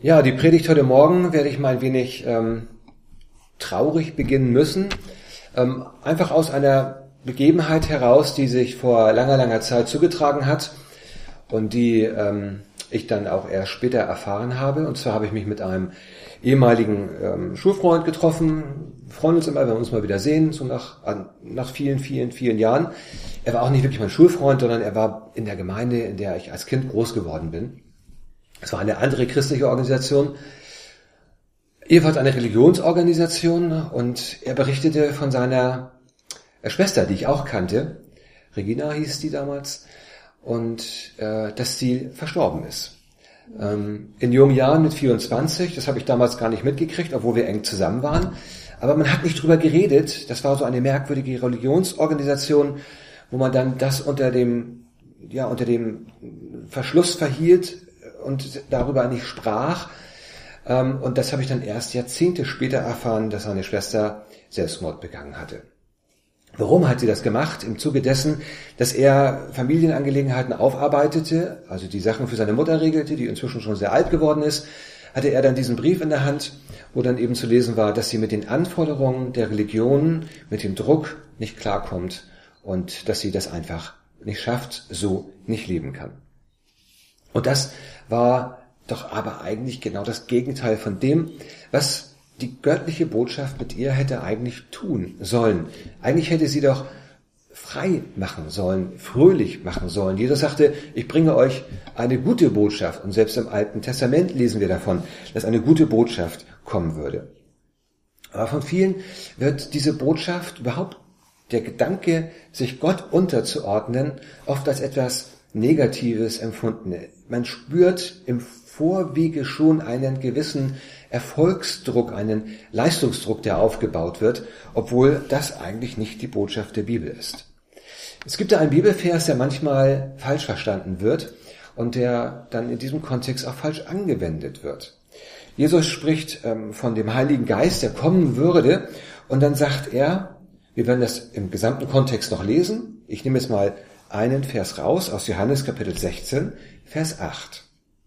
Ja, die Predigt heute Morgen werde ich mal ein wenig traurig beginnen müssen. Einfach aus einer Begebenheit heraus, die sich vor langer Zeit zugetragen hat und die ich dann auch erst später erfahren habe. Und zwar habe ich mich mit einem ehemaligen Schulfreund getroffen. Wir freuen uns immer, wenn wir uns mal wieder sehen, so nach vielen Jahren. Er war auch nicht wirklich mein Schulfreund, sondern er war in der Gemeinde, in der ich als Kind groß geworden bin. Es war eine andere christliche Organisation, ebenfalls eine Religionsorganisation, und er berichtete von seiner Schwester, die ich auch kannte, Regina hieß die damals, und dass sie verstorben ist. In jungen Jahren mit 24, das habe ich damals gar nicht mitgekriegt, obwohl wir eng zusammen waren, aber man hat nicht drüber geredet. Das war so eine merkwürdige Religionsorganisation, wo man dann das unter dem Verschluss verhielt und darüber nicht sprach. Und das habe ich dann erst Jahrzehnte später erfahren, dass seine Schwester Selbstmord begangen hatte. Warum hat sie das gemacht? Im Zuge dessen, dass er Familienangelegenheiten aufarbeitete, also die Sachen für seine Mutter regelte, die inzwischen schon sehr alt geworden ist, hatte er dann diesen Brief in der Hand, wo dann eben zu lesen war, dass sie mit den Anforderungen der Religion, mit dem Druck nicht klarkommt und dass sie das einfach nicht schafft, so nicht leben kann. Und das war doch aber eigentlich genau das Gegenteil von dem, was die göttliche Botschaft mit ihr hätte eigentlich tun sollen. Eigentlich hätte sie doch frei machen sollen, fröhlich machen sollen. Jesus sagte, ich bringe euch eine gute Botschaft. Und selbst im Alten Testament lesen wir davon, dass eine gute Botschaft kommen würde. Aber von vielen wird diese Botschaft, überhaupt der Gedanke, sich Gott unterzuordnen, oft als etwas Negatives empfunden. Man spürt im Vorwege schon einen gewissen Erfolgsdruck, einen Leistungsdruck, der aufgebaut wird, obwohl das eigentlich nicht die Botschaft der Bibel ist. Es gibt da einen Bibelvers, der manchmal falsch verstanden wird und der dann in diesem Kontext auch falsch angewendet wird. Jesus spricht von dem Heiligen Geist, der kommen würde, und dann sagt er, wir werden das im gesamten Kontext noch lesen. Ich nehme jetzt mal einen Vers raus aus Johannes Kapitel 16, Vers 8.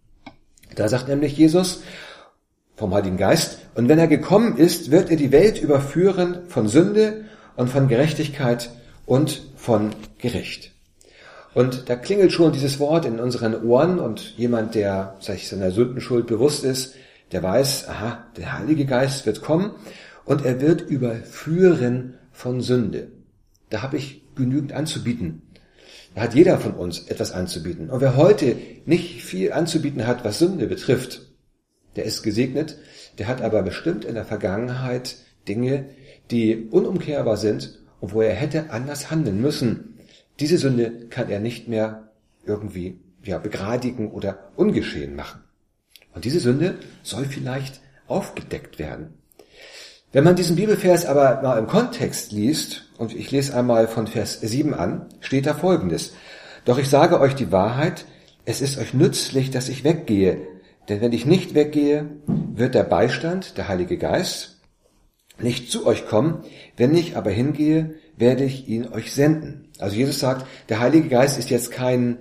Da sagt nämlich Jesus vom Heiligen Geist, und wenn er gekommen ist, wird er die Welt überführen von Sünde und von Gerechtigkeit und von Gericht. Und da klingelt schon dieses Wort in unseren Ohren, und jemand, der sich seiner Sündenschuld bewusst ist, der weiß, aha, der Heilige Geist wird kommen und er wird überführen von Sünde. Da habe ich genügend anzubieten. Da hat jeder von uns etwas anzubieten. Und wer heute nicht viel anzubieten hat, was Sünde betrifft, der ist gesegnet, der hat aber bestimmt in der Vergangenheit Dinge, die unumkehrbar sind und wo er hätte anders handeln müssen. Diese Sünde kann er nicht mehr irgendwie begradigen oder ungeschehen machen. Und diese Sünde soll vielleicht aufgedeckt werden. Wenn man diesen Bibelvers aber mal im Kontext liest, und ich lese einmal von Vers 7 an, steht da Folgendes: Doch ich sage euch die Wahrheit, es ist euch nützlich, dass ich weggehe, denn wenn ich nicht weggehe, wird der Beistand, der Heilige Geist, nicht zu euch kommen, wenn ich aber hingehe, werde ich ihn euch senden. Also Jesus sagt, der Heilige Geist ist jetzt kein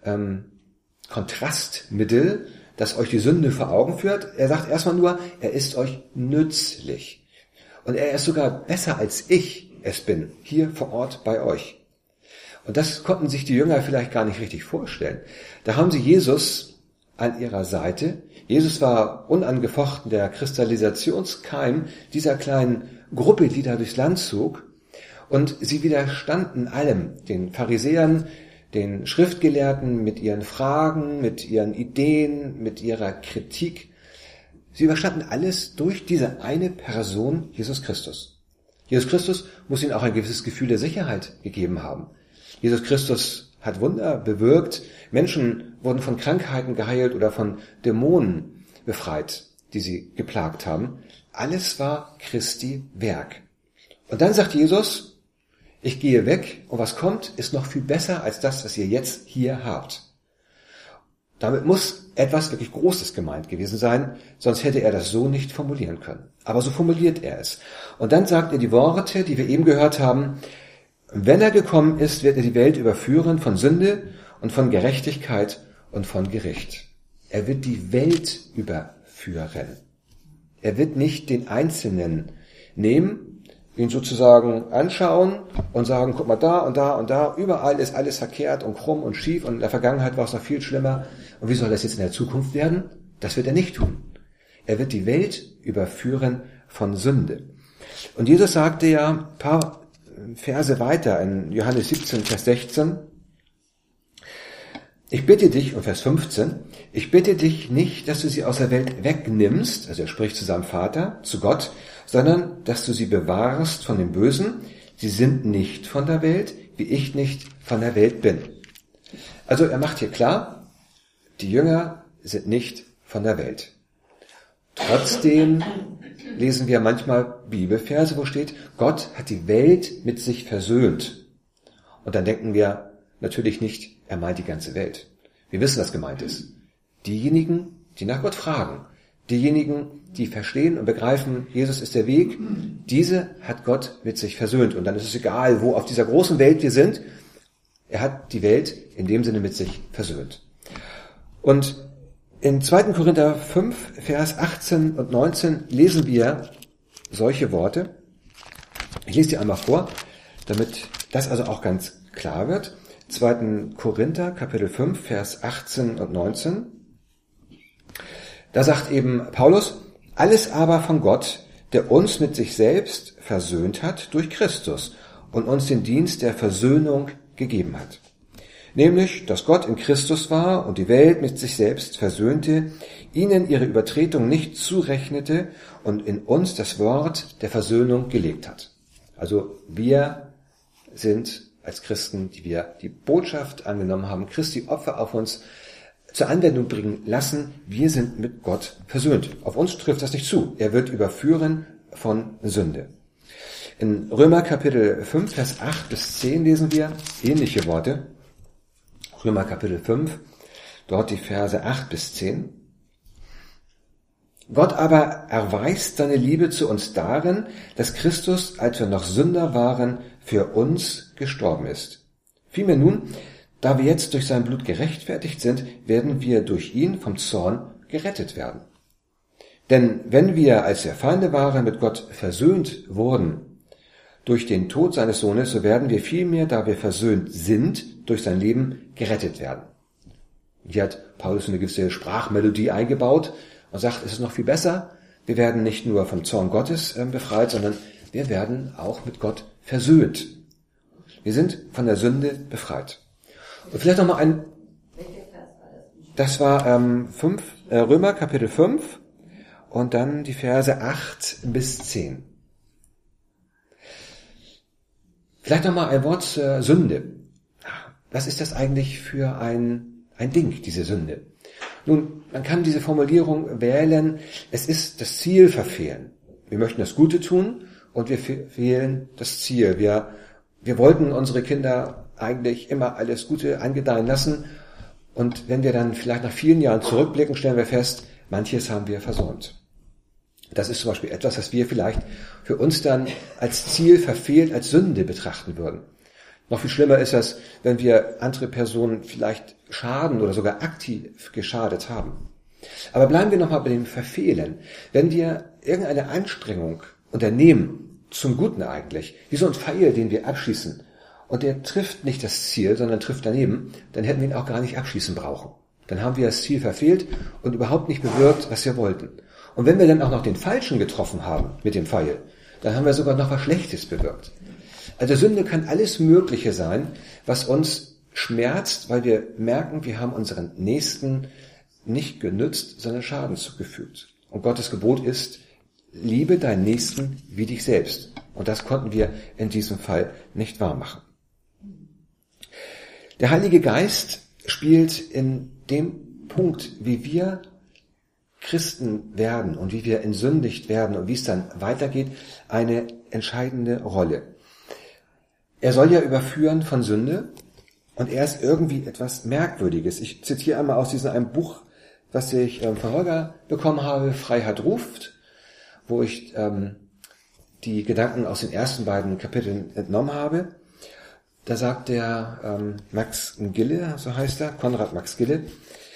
Kontrastmittel, das euch die Sünde vor Augen führt. Er sagt erstmal nur, er ist euch nützlich. Und er ist sogar besser als ich es bin, hier vor Ort bei euch. Und das konnten sich die Jünger vielleicht gar nicht richtig vorstellen. Da haben sie Jesus an ihrer Seite. Jesus war unangefochten der Kristallisationskeim dieser kleinen Gruppe, die da durchs Land zog. Und sie widerstanden allem, den Pharisäern, den Schriftgelehrten mit ihren Fragen, mit ihren Ideen, mit ihrer Kritik. Sie überstanden alles durch diese eine Person, Jesus Christus. Jesus Christus muss ihnen auch ein gewisses Gefühl der Sicherheit gegeben haben. Jesus Christus hat Wunder bewirkt. Menschen wurden von Krankheiten geheilt oder von Dämonen befreit, die sie geplagt haben. Alles war Christi Werk. Und dann sagt Jesus, ich gehe weg, und was kommt, ist noch viel besser als das, was ihr jetzt hier habt. Damit muss etwas wirklich Großes gemeint gewesen sein, sonst hätte er das so nicht formulieren können. Aber so formuliert er es. Und dann sagt er die Worte, die wir eben gehört haben: Wenn er gekommen ist, wird er die Welt überführen von Sünde und von Gerechtigkeit und von Gericht. Er wird die Welt überführen. überführen. Er wird nicht den Einzelnen nehmen, ihn sozusagen anschauen und sagen, guck mal da und da und da, überall ist alles verkehrt und krumm und schief und in der Vergangenheit war es noch viel schlimmer. Und wie soll das jetzt in der Zukunft werden? Das wird er nicht tun. Er wird die Welt überführen von Sünde. Und Jesus sagte ja ein paar Verse weiter in Johannes 17, Vers 16, ich bitte dich, und Vers 15, ich bitte dich nicht, dass du sie aus der Welt wegnimmst, also er spricht zu seinem Vater, zu Gott, sondern dass du sie bewahrst von dem Bösen. Sie sind nicht von der Welt, wie ich nicht von der Welt bin. Also er macht hier klar, die Jünger sind nicht von der Welt. Trotzdem lesen wir manchmal Bibelverse, wo steht, Gott hat die Welt mit sich versöhnt. Und dann denken wir natürlich nicht, er meint die ganze Welt. Wir wissen, was gemeint ist. Diejenigen, die nach Gott fragen, diejenigen, die verstehen und begreifen, Jesus ist der Weg, diese hat Gott mit sich versöhnt. Und dann ist es egal, wo auf dieser großen Welt wir sind, er hat die Welt in dem Sinne mit sich versöhnt. Und in 2. Korinther 5, Vers 18 und 19 lesen wir solche Worte. Ich lese die einmal vor, damit das also auch ganz klar wird. 2. Korinther, Kapitel 5, Vers 18 und 19. Da sagt eben Paulus, alles aber von Gott, der uns mit sich selbst versöhnt hat durch Christus und uns den Dienst der Versöhnung gegeben hat. Nämlich, dass Gott in Christus war und die Welt mit sich selbst versöhnte, ihnen ihre Übertretung nicht zurechnete und in uns das Wort der Versöhnung gelegt hat. Also wir sind als Christen, die wir die Botschaft angenommen haben, Christi Opfer auf uns zur Anwendung bringen lassen, wir sind mit Gott versöhnt. Auf uns trifft das nicht zu. Er wird überführen von Sünde. In Römer Kapitel 5, Vers 8 bis 10 lesen wir ähnliche Worte. Römer Kapitel 5, dort die Verse 8 bis 10. Gott aber erweist seine Liebe zu uns darin, dass Christus, als wir noch Sünder waren, für uns gestorben ist. Vielmehr nun, da wir jetzt durch sein Blut gerechtfertigt sind, werden wir durch ihn vom Zorn gerettet werden. Denn wenn wir, als wir Feinde waren, mit Gott versöhnt wurden, durch den Tod seines Sohnes, so werden wir vielmehr, da wir versöhnt sind, durch sein Leben gerettet werden. Hier hat Paulus eine gewisse Sprachmelodie eingebaut und sagt, es ist noch viel besser. Wir werden nicht nur vom Zorn Gottes befreit, sondern wir werden auch mit Gott versöhnt. Wir sind von der Sünde befreit. Und vielleicht nochmal ein, das war Römer Kapitel 5 und dann die Verse 8 bis 10. Vielleicht nochmal ein Wort zur Sünde. Was ist das eigentlich für ein Ding, diese Sünde? Nun, man kann diese Formulierung wählen, es ist das Ziel verfehlen. Wir möchten das Gute tun und wir verfehlen das Ziel. Wir wollten unsere Kinder eigentlich immer alles Gute angedeihen lassen und wenn wir dann vielleicht nach vielen Jahren zurückblicken, stellen wir fest, manches haben wir versäumt. Das ist zum Beispiel etwas, was wir vielleicht für uns dann als Ziel verfehlt, als Sünde betrachten würden. Noch viel schlimmer ist das, wenn wir andere Personen vielleicht schaden oder sogar aktiv geschadet haben. Aber bleiben wir nochmal bei dem Verfehlen. Wenn wir irgendeine Anstrengung unternehmen, zum Guten eigentlich, wie so ein Pfeil, den wir abschießen, und der trifft nicht das Ziel, sondern trifft daneben, dann hätten wir ihn auch gar nicht abschießen brauchen. Dann haben wir das Ziel verfehlt und überhaupt nicht bewirkt, was wir wollten. Und wenn wir dann auch noch den Falschen getroffen haben mit dem Pfeil, dann haben wir sogar noch was Schlechtes bewirkt. Also Sünde kann alles Mögliche sein, was uns schmerzt, weil wir merken, wir haben unseren Nächsten nicht genützt, sondern Schaden zugefügt. Und Gottes Gebot ist, liebe deinen Nächsten wie dich selbst. Und das konnten wir in diesem Fall nicht wahr machen. Der Heilige Geist spielt in dem Punkt, wie wir Christen werden und wie wir entsündigt werden und wie es dann weitergeht, eine entscheidende Rolle. Er soll ja überführen von Sünde und er ist irgendwie etwas Merkwürdiges. Ich zitiere einmal aus diesem einem Buch, was ich von Holger bekommen habe, Freiheit ruft, wo ich die Gedanken aus den ersten beiden Kapiteln entnommen habe. Da sagt der Max Gille, so heißt er, Konrad Max Gille,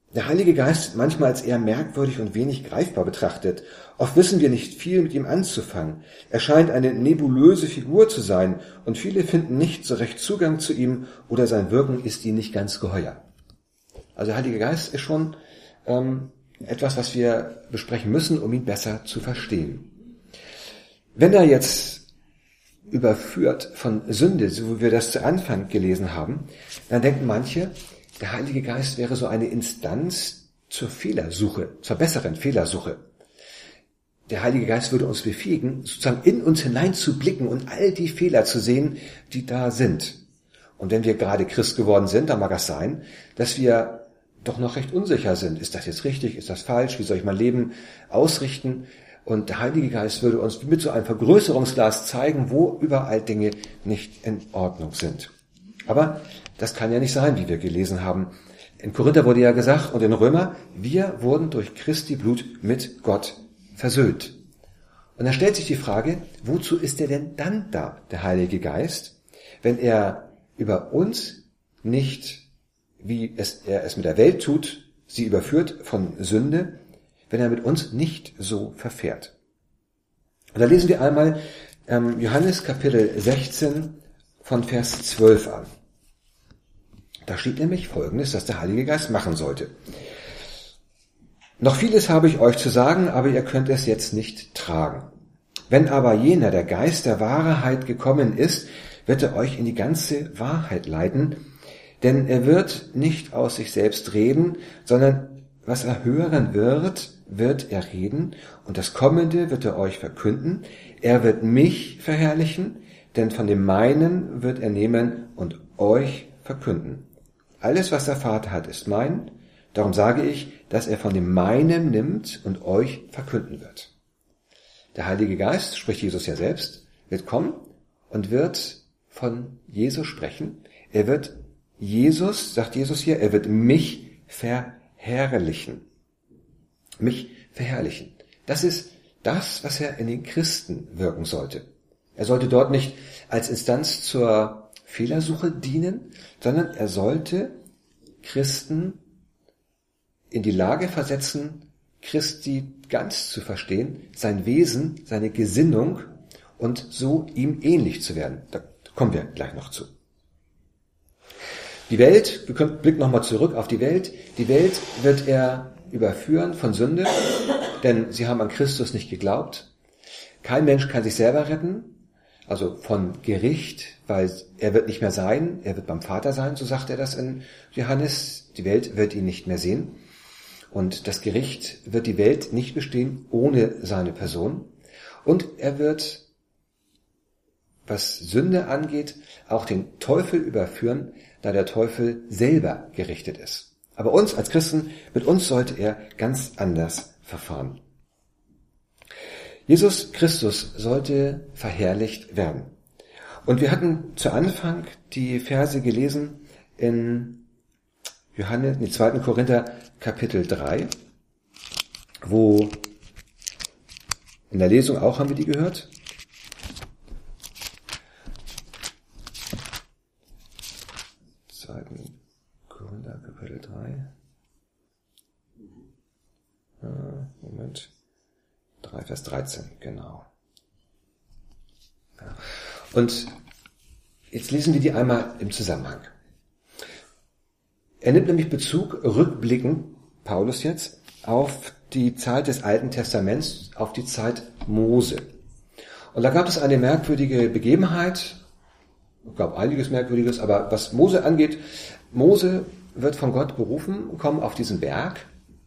Der Heilige Geist wird manchmal als eher merkwürdig und wenig greifbar betrachtet. Oft wissen wir nicht viel mit ihm anzufangen. Er scheint eine nebulöse Figur zu sein und viele finden nicht so recht Zugang zu ihm oder sein Wirken ist ihnen nicht ganz geheuer. Also der Heilige Geist ist schon etwas, was wir besprechen müssen, um ihn besser zu verstehen. Wenn er jetzt überführt von Sünde, so wie wir das zu Anfang gelesen haben, dann denken manche, der Heilige Geist wäre so eine Instanz zur Fehlersuche, zur besseren Fehlersuche. Der Heilige Geist würde uns befähigen, sozusagen in uns hinein zu blicken und all die Fehler zu sehen, die da sind. Und wenn wir gerade Christ geworden sind, dann mag es sein, dass wir doch noch recht unsicher sind. Ist das jetzt richtig? Ist das falsch? Wie soll ich mein Leben ausrichten? Und der Heilige Geist würde uns mit so einem Vergrößerungsglas zeigen, wo überall Dinge nicht in Ordnung sind. Aber das kann ja nicht sein, wie wir gelesen haben. In Korinther wurde ja gesagt und in Römer, wir wurden durch Christi Blut mit Gott versöhnt. Und dann stellt sich die Frage, wozu ist er denn dann da, der Heilige Geist, wenn er über uns nicht, wie er es mit der Welt tut, sie überführt von Sünde, wenn er mit uns nicht so verfährt. Und da lesen wir einmal Johannes Kapitel 16 von Vers 12 an. Da steht nämlich Folgendes, dass der Heilige Geist machen sollte. Noch vieles habe ich euch zu sagen, aber ihr könnt es jetzt nicht tragen. Wenn aber jener, der Geist der Wahrheit gekommen ist, wird er euch in die ganze Wahrheit leiten, denn er wird nicht aus sich selbst reden, sondern was er hören wird, wird er reden, und das Kommende wird er euch verkünden. Er wird mich verherrlichen, denn von dem meinen wird er nehmen und euch verkünden. Alles, was der Vater hat, ist mein. Darum sage ich, dass er von dem meinen nimmt und euch verkünden wird. Der Heilige Geist, spricht Jesus ja selbst, wird kommen und wird von Jesus sprechen. Er wird Jesus, sagt Jesus hier, er wird mich verherrlichen. Mich verherrlichen. Das ist das, was er in den Christen wirken sollte. Er sollte dort nicht als Instanz zur Fehlersuche dienen, sondern er sollte Christen in die Lage versetzen, Christi ganz zu verstehen, sein Wesen, seine Gesinnung und so ihm ähnlich zu werden. Da kommen wir gleich noch zu. Die Welt, wir blicken nochmal zurück auf die Welt wird er überführen von Sünde, denn sie haben an Christus nicht geglaubt. Kein Mensch kann sich selber retten, also von Gericht, weil er wird nicht mehr sein, er wird beim Vater sein, so sagt er das in Johannes. Die Welt wird ihn nicht mehr sehen. Und das Gericht wird die Welt nicht bestehen ohne seine Person. Und er wird, was Sünde angeht, auch den Teufel überführen, da der Teufel selber gerichtet ist. Aber uns als Christen, mit uns sollte er ganz anders verfahren. Jesus Christus sollte verherrlicht werden. Und wir hatten zu Anfang die Verse gelesen in 2. Korinther Kapitel 3, wo in der Lesung auch haben wir die gehört. Korinther Kapitel 3. Moment. 3 Vers 13, genau. Ja. Und jetzt lesen wir die einmal im Zusammenhang. Er nimmt nämlich Bezug, rückblickend, Paulus jetzt, auf die Zeit des Alten Testaments, auf die Zeit Mose. Und da gab es eine merkwürdige Begebenheit, es gab einiges Merkwürdiges, aber was Mose angeht, Mose wird von Gott berufen, kommt auf diesen Berg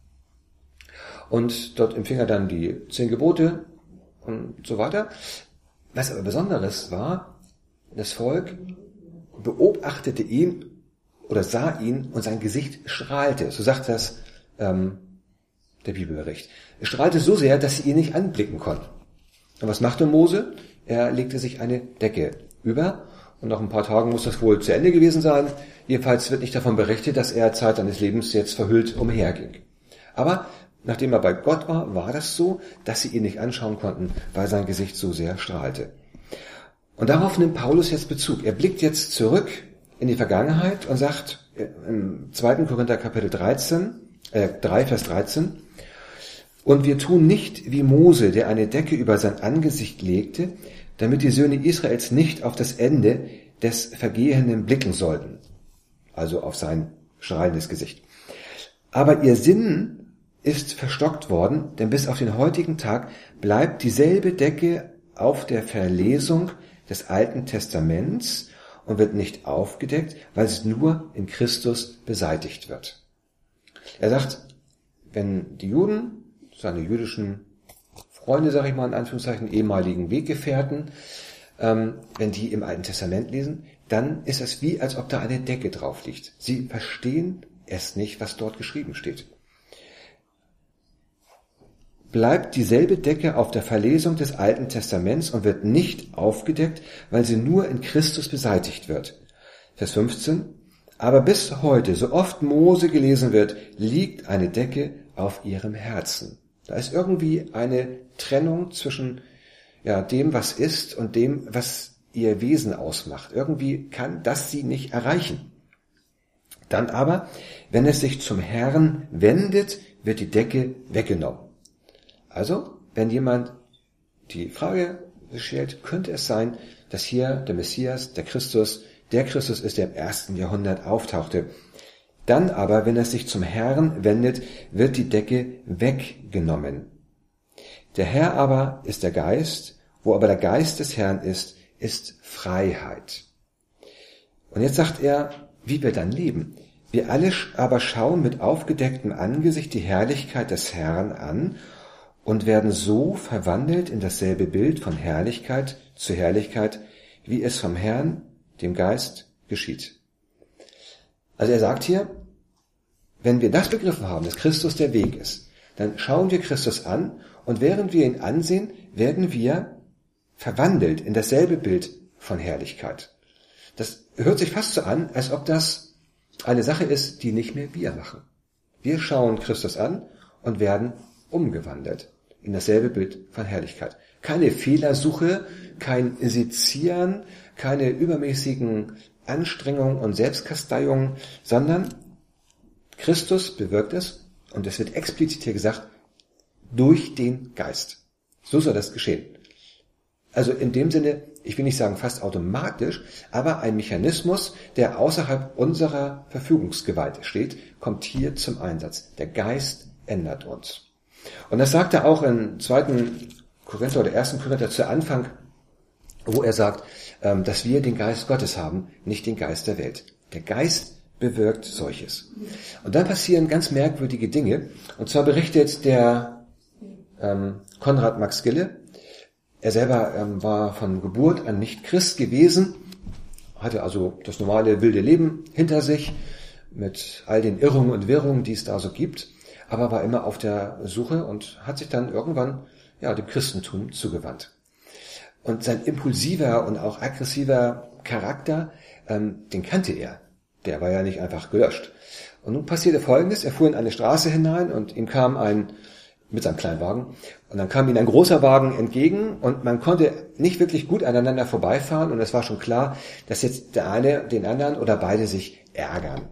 und dort empfing er dann die 10 Gebote und so weiter. Was aber Besonderes war, das Volk beobachtete ihn oder sah ihn und sein Gesicht strahlte. So sagt das der Bibelbericht. Es strahlte so sehr, dass sie ihn nicht anblicken konnten. Und was machte Mose? Er legte sich eine Decke über und nach ein paar Tagen muss das wohl zu Ende gewesen sein. Jedenfalls wird nicht davon berichtet, dass er Zeit seines Lebens jetzt verhüllt umherging. Aber nachdem er bei Gott war, war das so, dass sie ihn nicht anschauen konnten, weil sein Gesicht so sehr strahlte. Und darauf nimmt Paulus jetzt Bezug. Er blickt jetzt zurück in die Vergangenheit und sagt im 2. Korinther Kapitel 13, 3, Vers 13. Und wir tun nicht wie Mose, der eine Decke über sein Angesicht legte, damit die Söhne Israels nicht auf das Ende des Vergehenden blicken sollten. Also auf sein strahlendes Gesicht. Aber ihr Sinn ist verstockt worden, denn bis auf den heutigen Tag bleibt dieselbe Decke auf der Verlesung des Alten Testaments und wird nicht aufgedeckt, weil es nur in Christus beseitigt wird. Er sagt, wenn die Juden, seine jüdischen Freunde, sage ich mal in Anführungszeichen, ehemaligen Weggefährten, wenn die im Alten Testament lesen, dann ist es wie, als ob da eine Decke drauf liegt. Sie verstehen es nicht, was dort geschrieben steht. Bleibt dieselbe Decke auf der Verlesung des Alten Testaments und wird nicht aufgedeckt, weil sie nur in Christus beseitigt wird. Vers 15. Aber bis heute, so oft Mose gelesen wird, liegt eine Decke auf ihrem Herzen. Da ist irgendwie eine Trennung zwischen dem, was ist, und dem, was ihr Wesen ausmacht. Irgendwie kann das sie nicht erreichen. Dann aber, wenn es sich zum Herrn wendet, wird die Decke weggenommen. Also, wenn jemand die Frage stellt, könnte es sein, dass hier der Messias, der Christus ist, der im 1. Jahrhundert auftauchte. Dann aber, wenn es sich zum Herrn wendet, wird die Decke weggenommen. Der Herr aber ist der Geist, wo aber der Geist des Herrn ist Freiheit. Und jetzt sagt er, wie wir dann leben. Wir alle aber schauen mit aufgedecktem Angesicht die Herrlichkeit des Herrn an und werden so verwandelt in dasselbe Bild von Herrlichkeit zu Herrlichkeit, wie es vom Herrn, dem Geist, geschieht. Also er sagt hier, wenn wir das begriffen haben, dass Christus der Weg ist, dann schauen wir Christus an und während wir ihn ansehen, werden wir verwandelt in dasselbe Bild von Herrlichkeit. Das hört sich fast so an, als ob das eine Sache ist, die nicht mehr wir machen. Wir schauen Christus an und werden umgewandelt in dasselbe Bild von Herrlichkeit. Keine Fehlersuche, kein Sezieren, keine übermäßigen Anstrengungen und Selbstkasteiungen, sondern Christus bewirkt es, und es wird explizit hier gesagt, durch den Geist. So soll das geschehen. Also in dem Sinne, ich will nicht sagen fast automatisch, aber ein Mechanismus, der außerhalb unserer Verfügungsgewalt steht, kommt hier zum Einsatz. Der Geist ändert uns. Und das sagt er auch im 2. Korinther oder 1. Korinther zu Anfang, wo er sagt, dass wir den Geist Gottes haben, nicht den Geist der Welt. Der Geist bewirkt solches. Und dann passieren ganz merkwürdige Dinge. Und zwar berichtet der Konrad Max Gille, er selber war von Geburt an nicht Christ gewesen, hatte also das normale wilde Leben hinter sich, mit all den Irrungen und Wirrungen, die es da so gibt, aber war immer auf der Suche und hat sich dann irgendwann dem Christentum zugewandt. Und sein impulsiver und auch aggressiver Charakter, den kannte er. Der war ja nicht einfach gelöscht. Und nun passierte Folgendes, er fuhr in eine Straße hinein und ihm kam mit seinem kleinen Wagen, und dann kam ihm ein großer Wagen entgegen und man konnte nicht wirklich gut aneinander vorbeifahren und es war schon klar, dass jetzt der eine den anderen oder beide sich ärgern.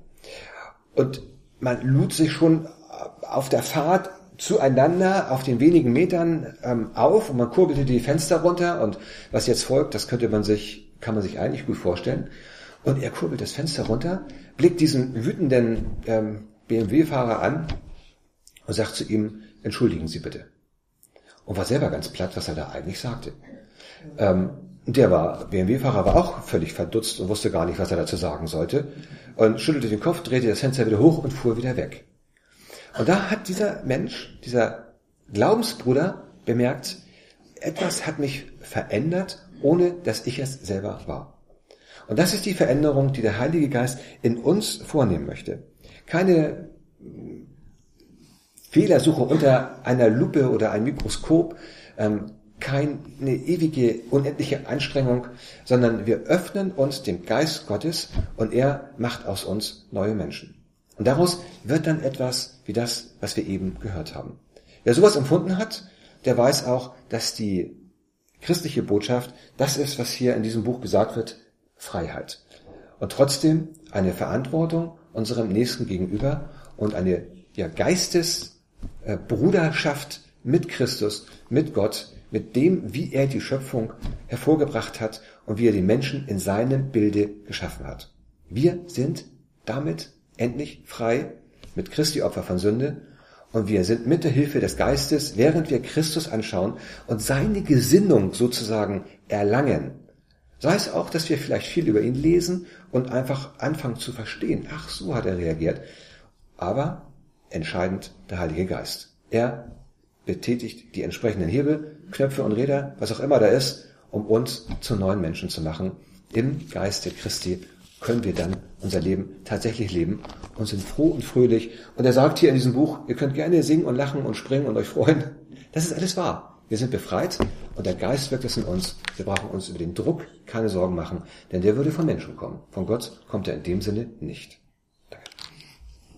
Und man lud sich schon auf der Fahrt zueinander auf den wenigen Metern auf und man kurbelte die Fenster runter und was jetzt folgt, das kann man sich eigentlich gut vorstellen. Und er kurbelt das Fenster runter, blickt diesen wütenden BMW-Fahrer an und sagt zu ihm, entschuldigen Sie bitte. Und war selber ganz platt, was er da eigentlich sagte. Der BMW-Fahrer war auch völlig verdutzt und wusste gar nicht, was er dazu sagen sollte und schüttelte den Kopf, drehte das Fenster wieder hoch und fuhr wieder weg. Und da hat dieser Mensch, dieser Glaubensbruder bemerkt, etwas hat mich verändert, ohne dass ich es selber war. Und das ist die Veränderung, die der Heilige Geist in uns vornehmen möchte. Keine Fehlersuche unter einer Lupe oder einem Mikroskop, keine ewige, unendliche Anstrengung, sondern wir öffnen uns dem Geist Gottes und er macht aus uns neue Menschen. Und daraus wird dann etwas wie das, was wir eben gehört haben. Wer sowas empfunden hat, der weiß auch, dass die christliche Botschaft das ist, was hier in diesem Buch gesagt wird, Freiheit. Und trotzdem eine Verantwortung unserem Nächsten gegenüber und eine Geistesbruderschaft mit Christus, mit Gott, mit dem, wie er die Schöpfung hervorgebracht hat und wie er die Menschen in seinem Bilde geschaffen hat. Wir sind damit endlich frei mit Christi Opfer von Sünde und wir sind mit der Hilfe des Geistes, während wir Christus anschauen und seine Gesinnung sozusagen erlangen. Sei es auch, dass wir vielleicht viel über ihn lesen und einfach anfangen zu verstehen. Ach, so hat er reagiert. Aber entscheidend der Heilige Geist. Er betätigt die entsprechenden Hebel, Knöpfe und Räder, was auch immer da ist, um uns zu neuen Menschen zu machen. Im Geiste Christi können wir dann unser Leben tatsächlich leben und sind froh und fröhlich. Und er sagt hier in diesem Buch, ihr könnt gerne singen und lachen und springen und euch freuen. Das ist alles wahr. Wir sind befreit und der Geist wirkt es in uns. Wir brauchen uns über den Druck keine Sorgen machen, denn der würde von Menschen kommen. Von Gott kommt er in dem Sinne nicht.